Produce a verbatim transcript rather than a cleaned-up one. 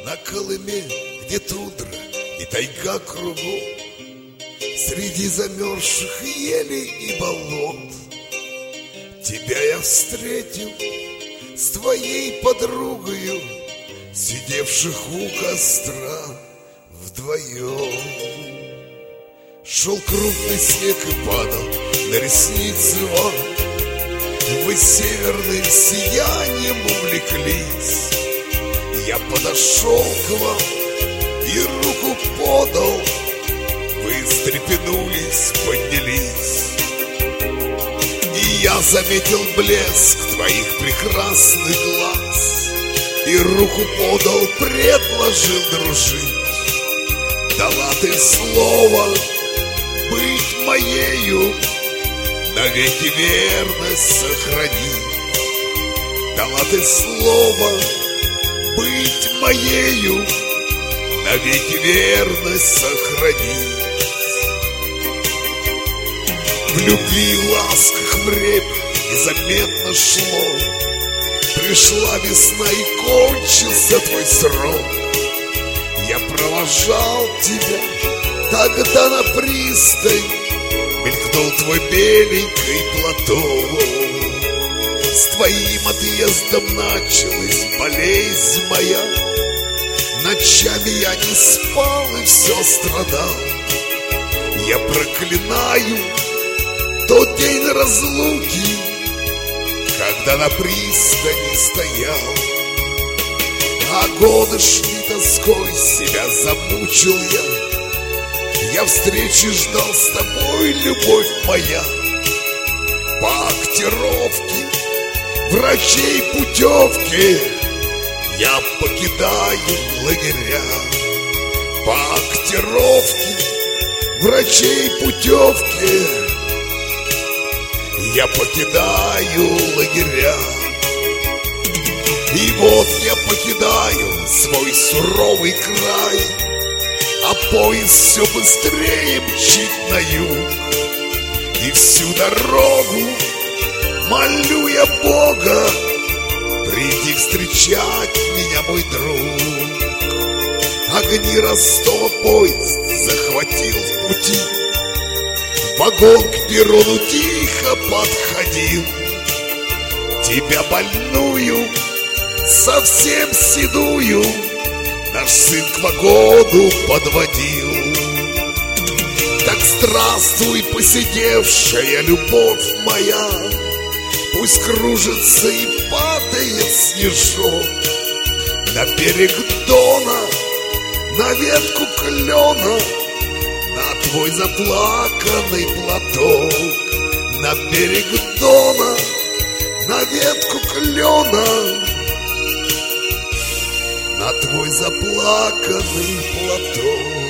На Колыме, где тундра и тайга кругом, среди замерзших елей и болот, тебя я встретил с твоей подругою, сидевших у костра вдвоем. Шел крупный снег и падал на ресницы вам, вы северным сиянием увлеклись. Я подошел к вам и руку подал, вы встрепенулись, поднялись. И я заметил блеск твоих прекрасных глаз, и руку подал, предложил дружить. Дала ты слово быть моею, навеки верность сохранить. Дала ты слово быть моею, навеки верность сохранить. В любви и ласках время незаметно шло, пришла весна и кончился твой срок. Я провожал тебя тогда на пристань, мелькнул твой беленький платок. С твоим отъездом началась болезнь моя, ночами я не спал и все страдал. Я проклинаю тот день разлуки, когда на пристани стоял. А годы шли тоской, себя замучил я. Я встречи ждал с тобой, любовь моя. По актировке врачей путевки я покидаю лагеря. По актировке врачей путевки я покидаю лагеря. И вот я покидаю свой суровый край, а поезд все быстрее мчит на юг. И всю дорогу молю я Бога, приди встречать меня, мой друг. Огни Ростова поезд захватил в пути, вагон к перрону тихо подходил. Тебя больную, совсем седую, наш сын к вагону подводил. Так здравствуй, посидевшая любовь моя, пусть кружится и падает снежок на берег Дона, на ветку клена, на твой заплаканный платок. На берег Дона, на ветку клена, на твой заплаканный платок.